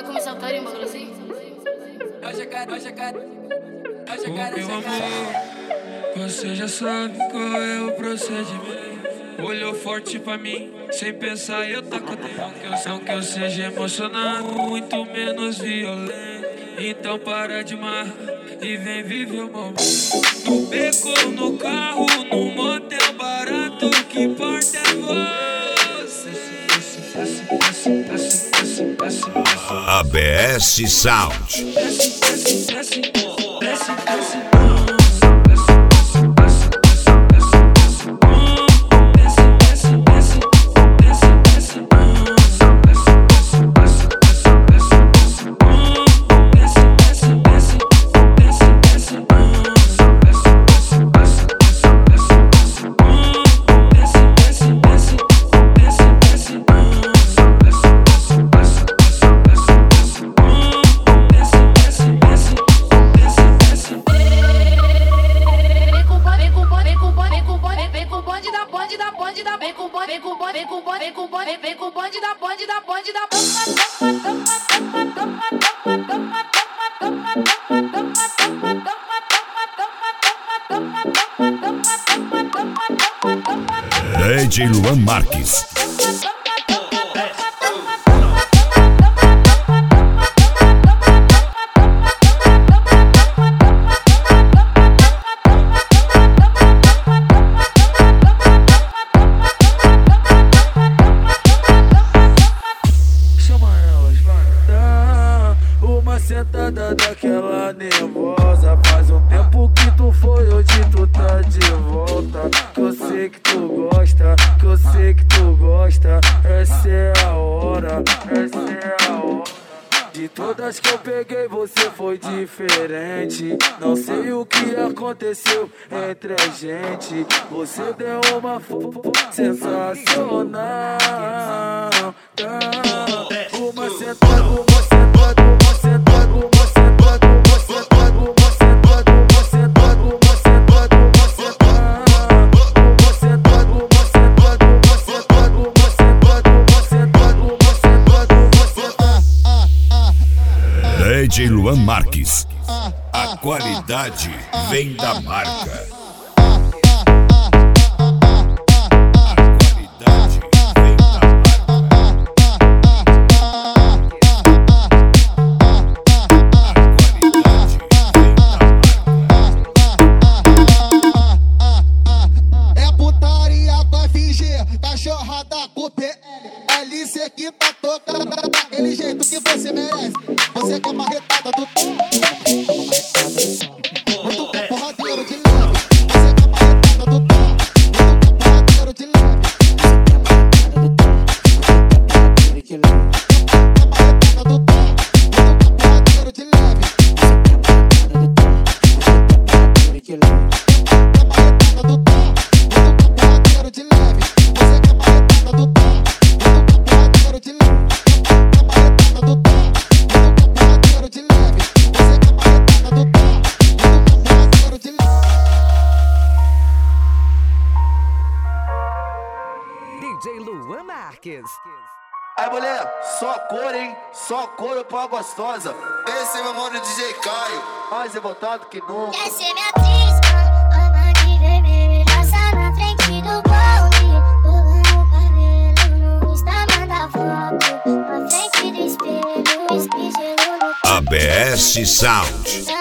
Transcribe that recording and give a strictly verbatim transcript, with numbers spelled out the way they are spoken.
começar a tarimba, agora sim? O meu amor, você já sabe qual é o procedimento. Olhou forte pra mim, sem pensar eu taco dentro. Não que eu, não que eu seja emocionado, muito menos violento. Então para de mar e vem viver o momento. No beco, no carro, no motel barato, o que importa é você. A B S Sound. D J Luan Marques. Uma sentada daquela nervosa. Faz um tempo que tu foi, hoje tu tá de volta. Que eu sei que tu gosta, que eu sei que tu gosta. Essa é a hora, essa é a hora. De todas que eu peguei você foi diferente. Não sei o que aconteceu entre a gente. Você deu uma foto sensacional. Uma sentada, uma sentada, uma sentada, uma sentada, uma sentada, uma sentada, uma sentada, uma sentada, uma sentada, uma sentada, uma sentada, uma sentada, uma sentada, uma sentada, uma sentada, uma sentada. D J Luan Marques. A qualidade vem da marca. Cachorrada com P L, L C que tá tocando daquele jeito que você merece. Você que é marretada do tom, muito porradeiro de leve. Você que é marretada do tom, muito porradeiro de leve. Você que é marretada do tom, muito porradeiro de leve. Você que é marretada do tom, muito porradeiro de leve. D J Luan Marques. Aí, mulher, só cor, hein? Só cor pra gostosa. Esse é meu mano D J Caio. Mais revoltado que nunca. Quer ser minha atriz? Ama de vermelho, passa na frente do bonde. Pulando o cabelo no Insta, manda foto. Na frente do espelho, espigelo no A B S Sound.